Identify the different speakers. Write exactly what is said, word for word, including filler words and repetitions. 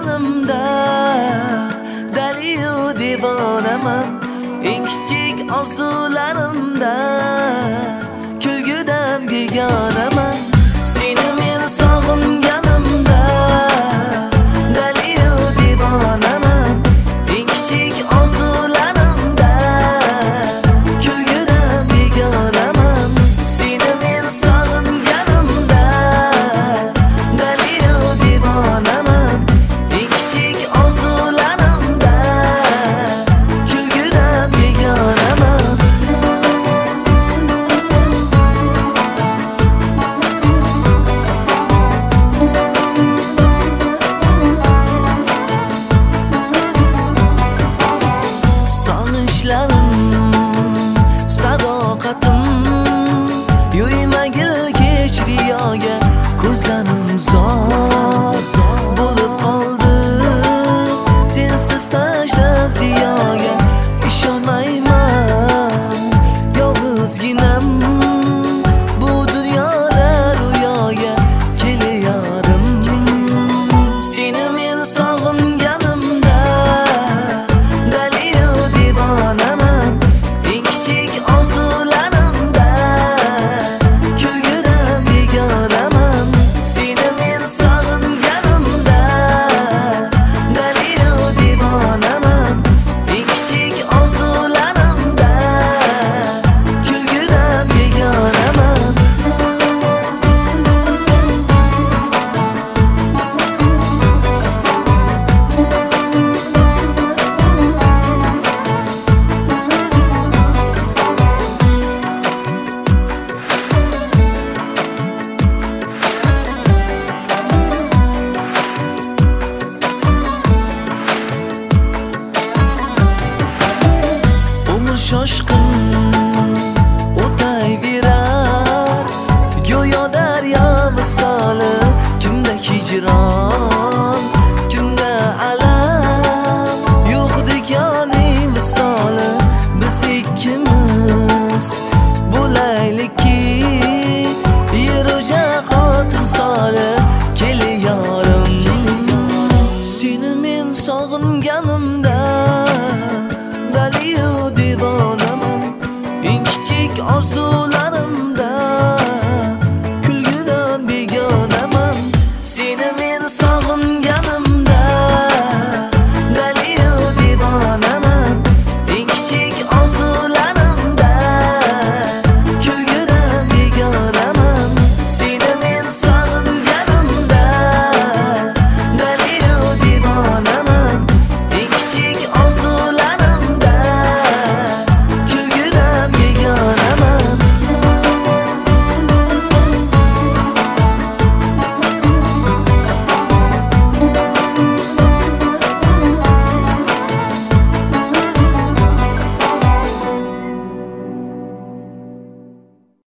Speaker 1: yanımda deliyu divonaman. Eng kichik orzularimda kulgudan begonaman. Seni men sog'inganimda deliyu divonaman. Eng kichik orzularimda kulgudan begonaman. Seni men sog'inganimda deliyu divonaman. Eng kichik orzularimda kulgudan begonaman. Sadoqatim yuymagil kech riyoga, ko'zlarim zor bo'lib qoldi sensiz tashlab ziyoga. Ishonmayman yolg'izginam bu dunyoda ro'yoga. Kelayarim seni men sog'inganimda deliyu divonaman. Eng kichik orzularimda kulgudan begonaman. Seni men sog'inganimda deliyu divonaman. Eng kichik orzularimda kulgudan begonaman. Umr shoshqin o'tayverar go'yo daryo misoli. Kimda hijron, kimda alam, yo'q deganing misoli. Biz ikkimiz bo'laylikki yer jahon timsoli. Kelayarim seni men sog'inganim